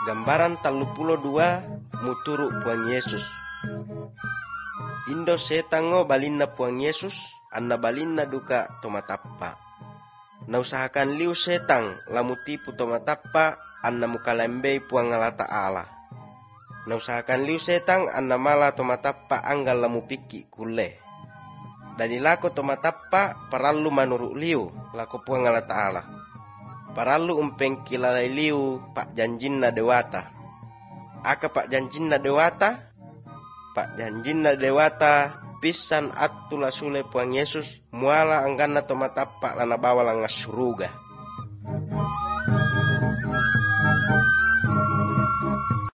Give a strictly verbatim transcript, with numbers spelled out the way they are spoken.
Gambaran talu pulo dua muturu Puang Yesus. Indo setango balinna Puang Yesus, anna balinna duka tomatappa. Nausahakan liu setang lamu tipu tomatappa, anna mukalembei Puang Allah Ta'ala. Nausahakan liu setang anna mala tomatappa anggal lamu piki kule. Dadi lako tomatappa parallu manuruk liu lako Puang Allah Ta'ala. Parallu umpeng kilalai liu pak janjinna dewata. Aka pak janjinna dewata, pak janjinna dewata pisan attula sule Puang Yesus muala angganna tomatappa lana bawa langa suruga.